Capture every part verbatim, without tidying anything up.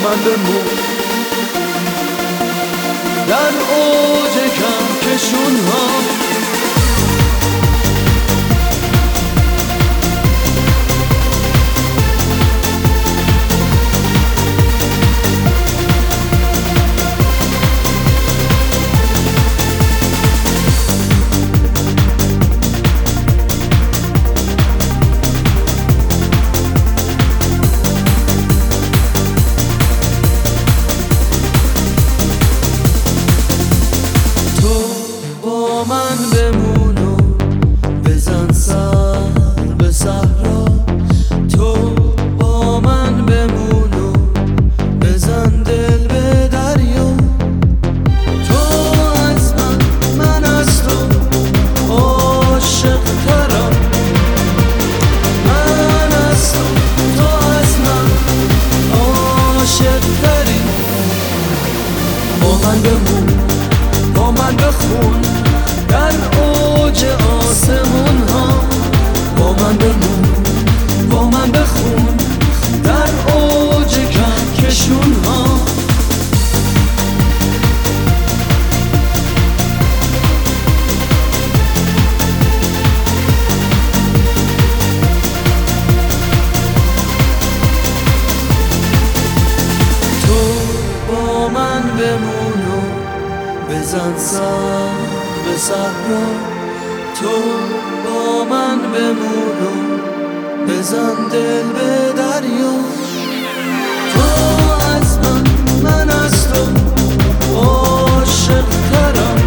من بمون در اوج کم کشون ها. من بمون و بزن سر به صحرا، تو با من بمون و بزن دل به دریا. تو از من، من از تو عاشق ترم، من از تو، تو از من عاشق تری. با من بمون، با من بخون در اوج آسمون ها. با من بمون، با من بخون در اوج کهکشون ها. تو با من بمون و بزن سر به صحرا، تو با من بمون و بزن دل به دریا. تو از من، من از تو عاشق ترم،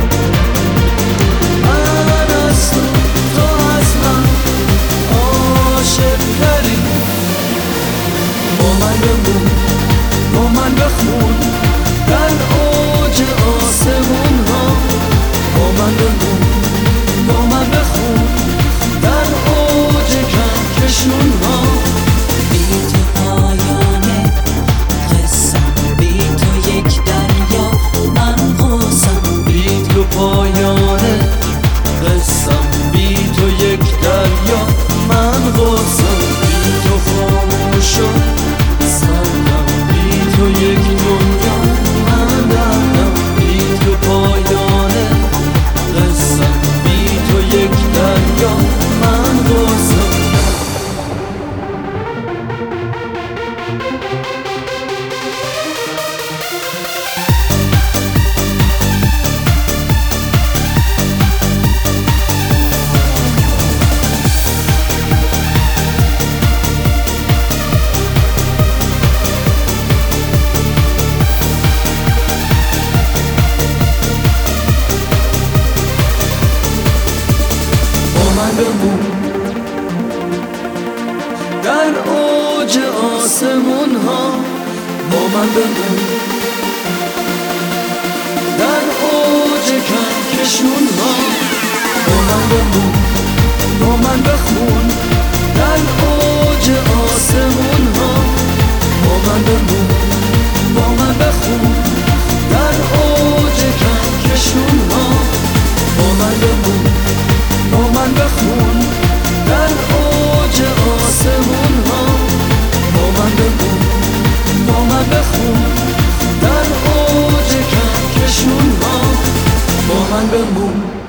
من از تو، تو از من عاشق تری. با من بمون، با من بخون در اوج آسمون ها. با من بمون، با من بخون در اوج کهکشون ها. بی تو پایانه قصم، بی تو یک دریا من قوسم. بی تو پایانه قصم، بی تو یک دریا من قوسم. بی تو خاموش و سردم، بی تو یک دنیا من دردم. بی تو پایانه قصم، بی تو یک دریا من قوسم. بمون در اوج آسمون ها. با من بمون در اوج کهکشون ها. با من بمون، با من بخون در اوج آسمون ها. با من بمون، با من بخون در اوج کهکشون ها. با من بمون، با من بخون در اوج آسمون ها. با من بمون، با من بخون در اوج کهکشون ها. با من بمون.